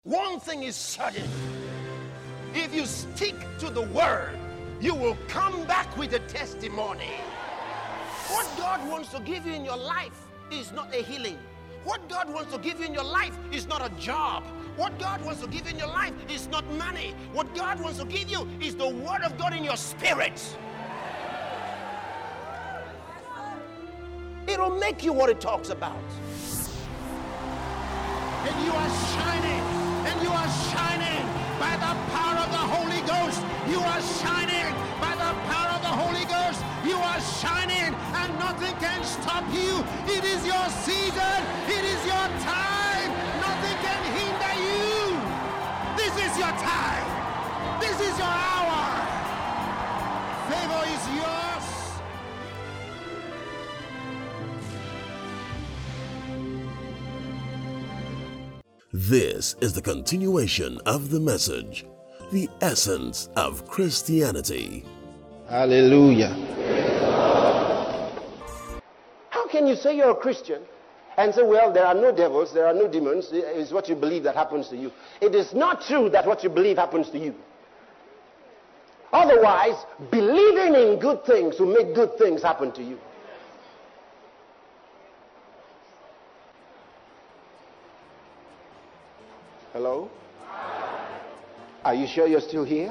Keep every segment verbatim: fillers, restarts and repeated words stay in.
One thing is certain. If you stick to the word, you will come back with a testimony. What God wants to give you in your life is not a healing. What God wants to give you in your life is not a job. What God wants to give you in your life is not money. What God wants to give you is the word of God in your spirit. It'll make you what it talks about. And you are shining, and you are shining by the power of the Holy Ghost. You are shining by the power of the Holy Ghost. You are shining, and nothing can stop you. It is your season. It is your time. Nothing can hinder you. This is your time. This is your hour. Favor is yours. This is the continuation of the message, the essence of Christianity. Hallelujah. How can you say you're a Christian and say, well, there are no devils, there are no demons, is what you believe that happens to you? It is not true that what you believe happens to you. Otherwise, believing in good things will make good things happen to you. Hello? Are you sure you're still here?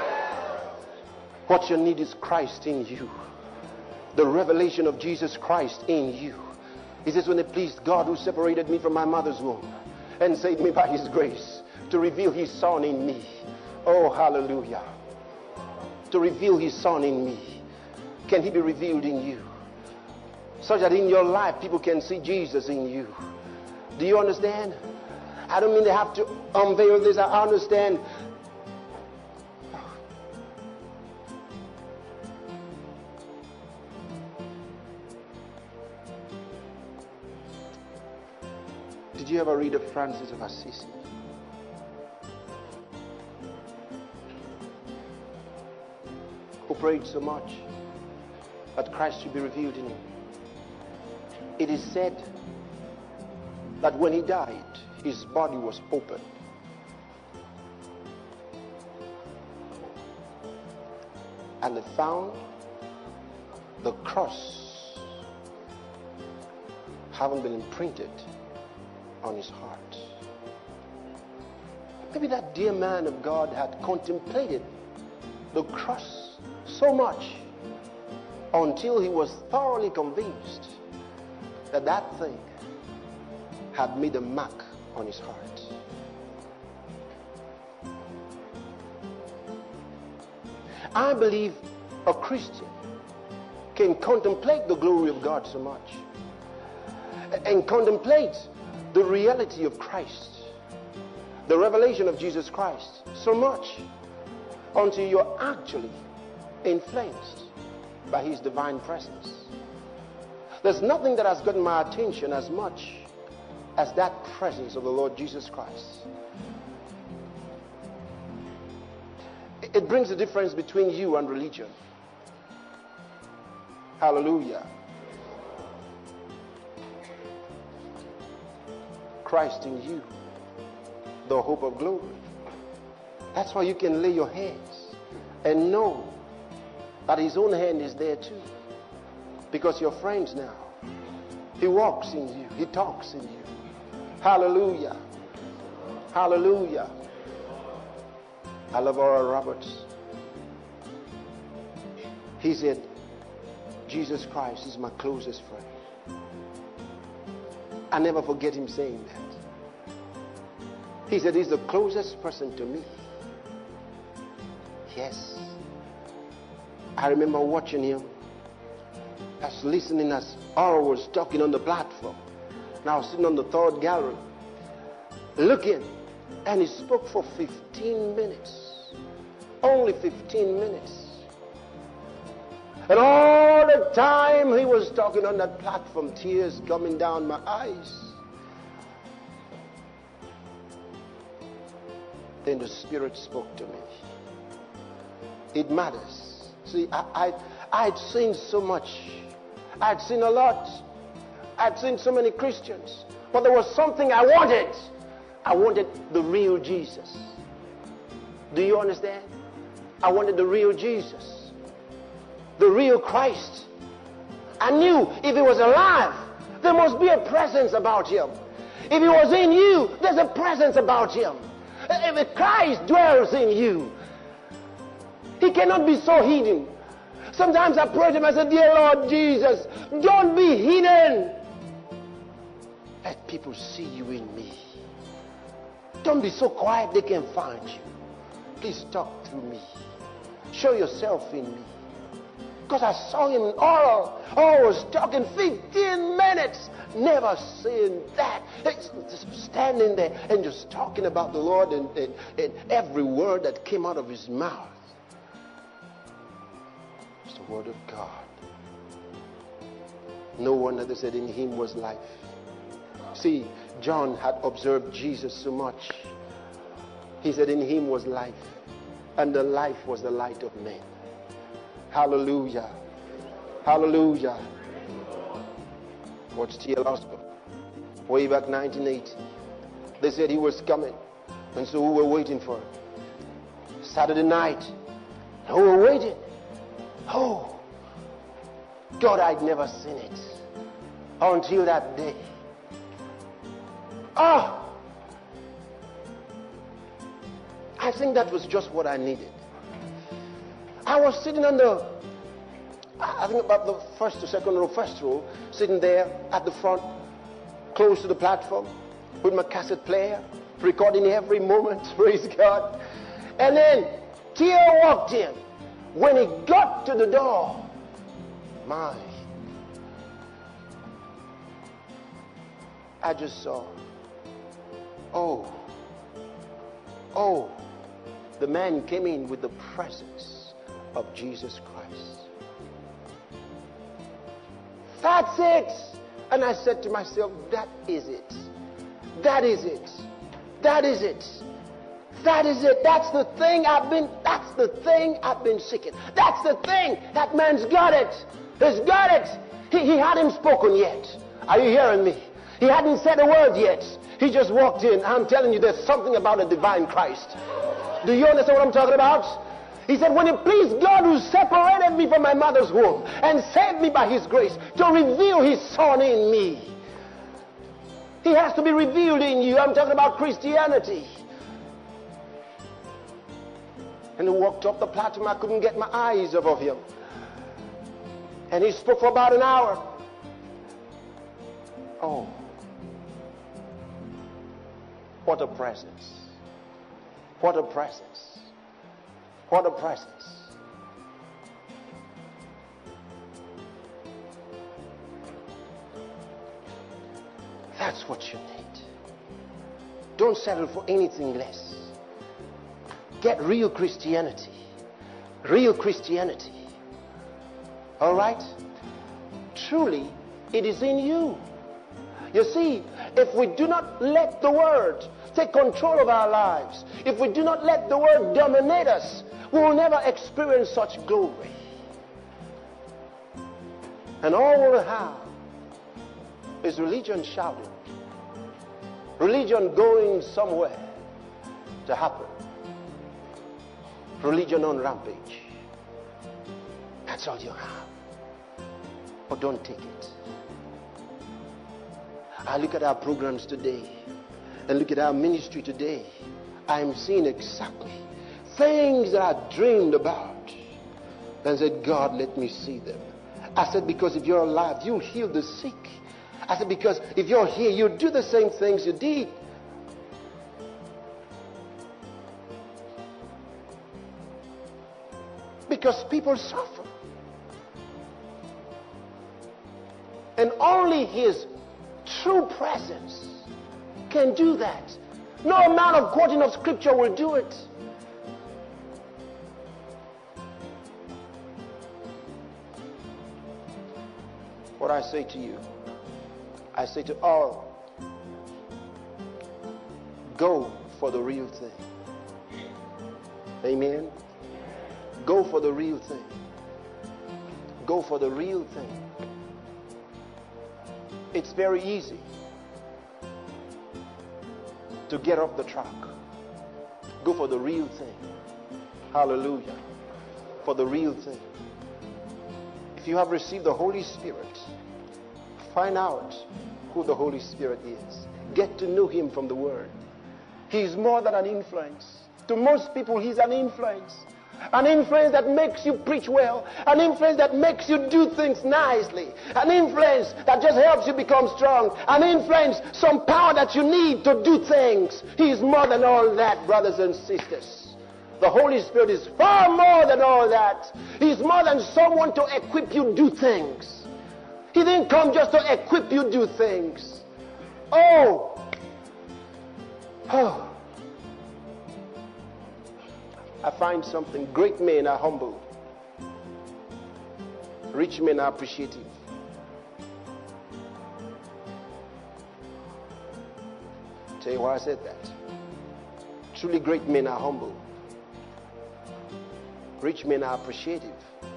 What you need is Christ in you. The revelation of Jesus Christ in you. He says, when it pleased God who separated me from my mother's womb and saved me by his grace to reveal his son in me. Oh, hallelujah. To reveal his son in me. Can he be revealed in you? Such that in your life people can see Jesus in you. Do you understand? I don't mean they have to unveil this. I understand. Did you ever read of Francis of Assisi? Who prayed so much that Christ should be revealed in him. It is said that when he died, his body was open. And they found the cross having been imprinted on his heart. Maybe that dear man of God had contemplated the cross so much until he was thoroughly convinced that that thing had made a mark on his heart. I believe a Christian can contemplate the glory of God so much and contemplate the reality of Christ, the revelation of Jesus Christ so much until you're actually influenced by his divine presence. There's nothing that has gotten my attention as much as that presence of the Lord Jesus Christ. It brings a difference between you and religion. Hallelujah. Christ in you, the hope of glory. That's why you can lay your hands and know that his own hand is there too. Because you're friends now. He walks in you. He talks in you. Hallelujah. Hallelujah. I love Oral Roberts. He said, Jesus Christ is my closest friend. I never forget him saying that. He said he's the closest person to me. Yes. I remember watching him. I was listening as Oral was talking on the platform. And I was sitting on the third gallery, looking, and he spoke for fifteen minutes. Only fifteen minutes. And all the time he was talking on that platform, tears coming down my eyes. Then the Spirit spoke to me. It matters. See, I, I, I had seen so much. I had seen a lot. I had seen so many Christians. But there was something I wanted. I wanted the real Jesus. Do you understand? I wanted the real Jesus. The real Christ. I knew if he was alive, there must be a presence about him. If he was in you, there's a presence about him. If Christ dwells in you, he cannot be so hidden. Sometimes I pray to him, I say, dear Lord Jesus, don't be hidden. Let people see you in me. Don't be so quiet they can find you. Please talk through me. Show yourself in me. Because I saw him in oral. Oh, I was talking fifteen minutes, never saying that. Just standing there and just talking about the Lord, and, and, and every word that came out of his mouth was the word of God. No wonder they said in him was life. See, John had observed Jesus so much. He said in him was life, and the life was the light of men. Hallelujah. Hallelujah. Watch T L Osborne. Way back nineteen eighty. They said he was coming. And so we were waiting for him. Saturday night. And we were waiting. Oh, God, I'd never seen it until that day. Ah, I think that was just what I needed. I was sitting on the, I think about the first or second row, first row, sitting there at the front, close to the platform, with my cassette player, recording every moment, praise God. And then Tia walked in. When he got to the door, my, I just saw, oh, oh, the man came in with the presence of Jesus Christ. That's it. And I said to myself, that is it. That is it. That is it. That is it. That's the thing I've been, that's the thing I've been seeking. That's the thing. That man's got it. He's got it. He, he hadn't spoken yet. Are you hearing me? He hadn't said a word yet. He just walked in. I'm telling you, there's something about a divine Christ. Do you understand what I'm talking about? He said, when it pleased God who separated me from my mother's womb and saved me by his grace to reveal his son in me. He has to be revealed in you. I'm talking about Christianity. And he walked up the platform. I couldn't get my eyes off of him. And he spoke for about an hour. Oh, what a presence. What a presence. What a presence. That's what you need. Don't settle for anything less. Get real Christianity. Real Christianity. All right? Truly, it is in you. You see, if we do not let the word take control of our lives, if we do not let the word dominate us, we will never experience such glory. And all we'll have is religion shouting, religion going somewhere to happen, religion on rampage. That's all you have. But don't take it. I look at our programs today and look at our ministry today. I'm seeing exactly things that I dreamed about, and said, God, let me see them. I said, because if you're alive, you'll heal the sick. I said, because if you're here, you'll do the same things you did. Because people suffer. And only his true presence can do that. No amount of quoting of scripture will do it. What I say to you, I say to all, go for the real thing. Amen. Go for the real thing. Go for the real thing. It's very easy. to get off the track. Go for the real thing. Hallelujah. For the real thing. If you have received the Holy Spirit, find out who the Holy Spirit is. Get to know him from the Word. He is more than an influence. To most people, he's an influence. An influence that makes you preach well. An influence that makes you do things nicely. An influence that just helps you become strong. An influence, some power that you need to do things. He is more than all that, brothers and sisters. The Holy Spirit is far more than all that. He's more than someone to equip you do things. He didn't come just to equip you do things. Oh. Oh. I find something. Great men are humble. Rich men are appreciative. Tell you why I said that. Truly great men are humble. Rich men are appreciative.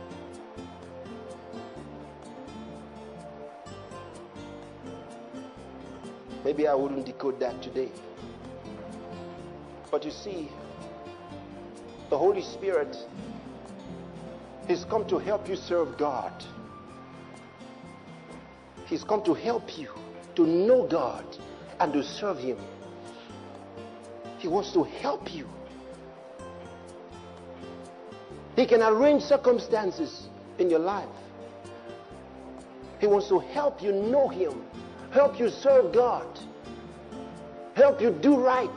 Maybe I wouldn't decode that today. But you see, the Holy Spirit has come to help you serve God. He's come to help you to know God and to serve him. He wants to help you. He can arrange circumstances in your life. He wants to help you know him, help you serve God, help you do right.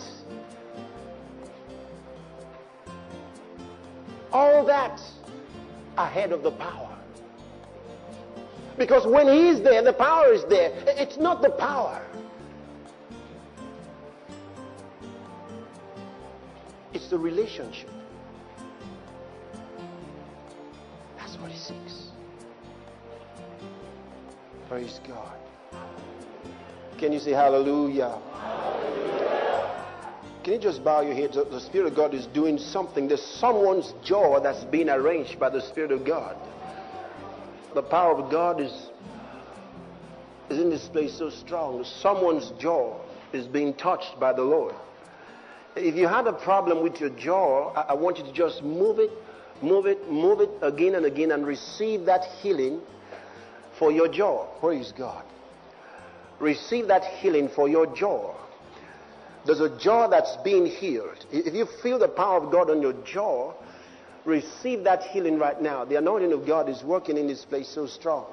All that ahead of the power. Because when he is there, the power is there. It's not the power. It's the relationship. That's what he seeks. Praise God. Can you say hallelujah? Can you just bow your heads? The Spirit of God is doing something. There's someone's jaw that's being arranged by the Spirit of God. The power of God is, is in this place so strong. Someone's jaw is being touched by the Lord. If you had a problem with your jaw, I, I want you to just move it, move it, move it again and again and receive that healing for your jaw. Praise God. Receive that healing for your jaw. There's a jaw that's being healed. If you feel the power of God on your jaw, receive that healing right now. The anointing of God is working in this place so strong.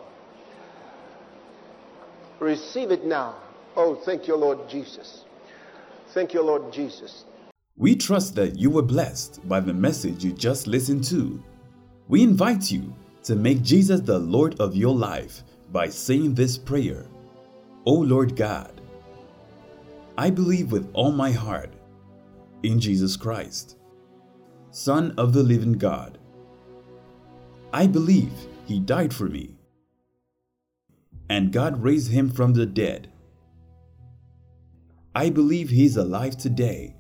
Receive it now. Oh, thank you, Lord Jesus. Thank you, Lord Jesus. We trust that you were blessed by the message you just listened to. We invite you to make Jesus the Lord of your life by saying this prayer. O Lord God, I believe with all my heart in Jesus Christ, Son of the living God. I believe he died for me, and God raised him from the dead. I believe he is alive today.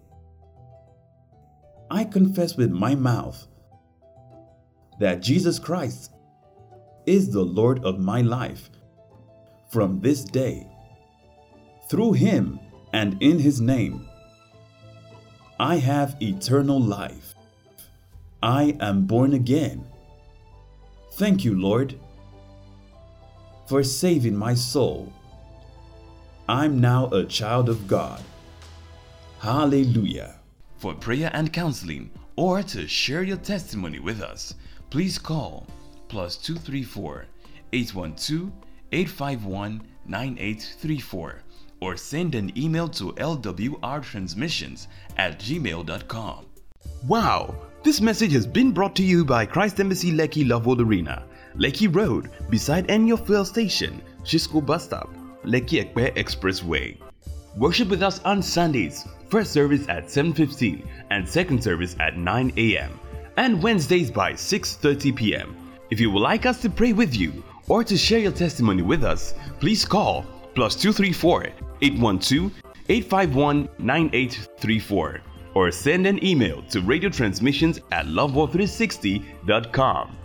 I confess with my mouth that Jesus Christ is the Lord of my life from this day. Through him and in his name, I have eternal life. I am born again. Thank you, Lord, for saving my soul. I'm now a child of God. Hallelujah. For prayer and counseling or to share your testimony with us, please call plus two three four, eight one two, eight five one, nine eight three four or send an email to l w r transmissions at gmail dot com. Wow! This message has been brought to you by Christ Embassy Lekki Lovewood Arena, Lekki Road, beside Enyo Fuel Station, Shisco Bus Stop, Lekki Ekpe Expressway. Worship with us on Sundays, first service at seven fifteen and second service at nine a m and Wednesdays by six thirty p m If you would like us to pray with you or to share your testimony with us, please call plus two three four, eight one two, eight five one, nine eight three four or send an email to radio transmissions at love one three sixty dot com.